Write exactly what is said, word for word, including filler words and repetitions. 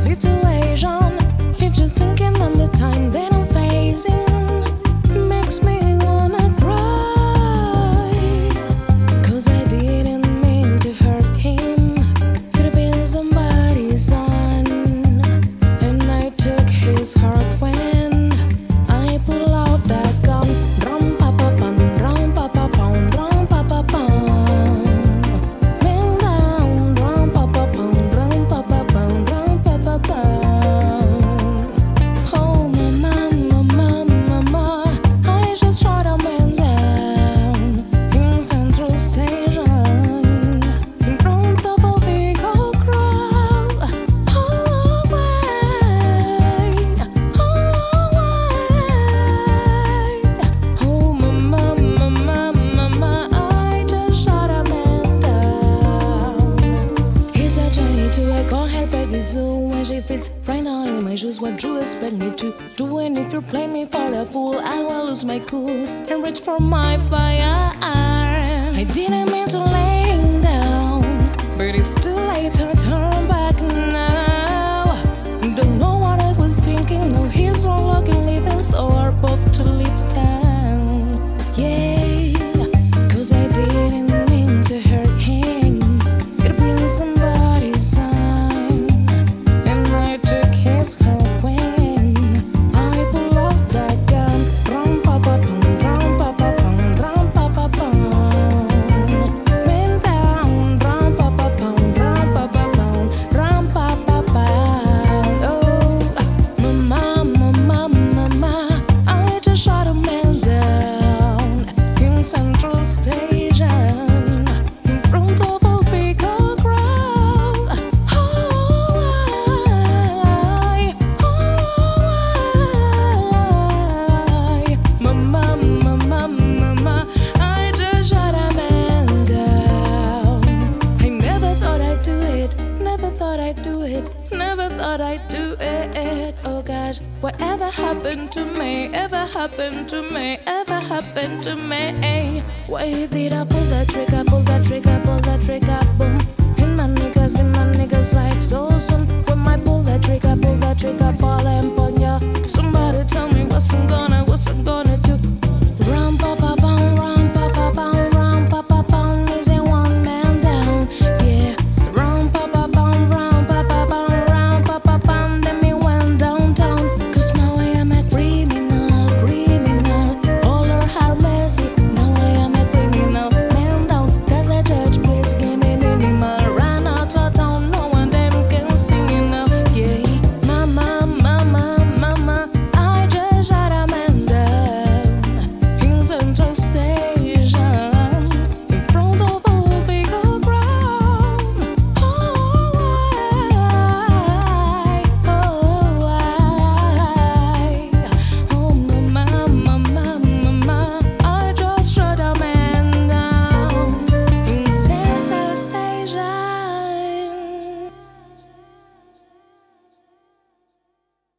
situation. If you're thinking on the time that I'm facing, makes me wanna cry. Cause I didn't mean to hurt him. Could've been somebody's son. And I took his heart when I pull out that gun. Rum pa pa pum, rum pa pa pum, rum pa pa pum. Man down, rum pa pa pum, rum pa pa pum, rum pa pa pum. Oh mama, mama, mama, I just shot a man down in Central Station in front of a big old crowd. Oh way, oh way. Oh mama, mama, mama, I just shot a man down. He's a twenty-two, I call her Peggy Sue. When she fits right now in my shoes, what do you expect me to do? And if you play me for a fool, I will lose my cool and reach for my fire. I didn't mean to lay him down, but it's too late to turn back now. Don't know what I was thinking. No, he's not looking, leaving, so we're both to leave town. Yeah, cause I didn't mean to hurt him. Could've been somebody's son. And I took his heart when I pulled out that gun. Rum pa pa pum, rum pa pa pum, rum pa pa pum. Man down, rum pa pa pum, rum pa pa pum, rum pa pa pum. Oh, mama, mama, mama, I just shot a man down in Central Station in front of a big old crowd. Oh, why, oh, why, mama, mama, mama, I just shot a man down. I never thought I'd do it, never thought I'd do it, never thought I'd do it. Oh gosh, whatever happened to me, ever happened to me, ever happened to me? Why did I pull that trigger, pull that trigger, pull that trigger, boom? In my niggas, in my niggas' life so soon. When I pull that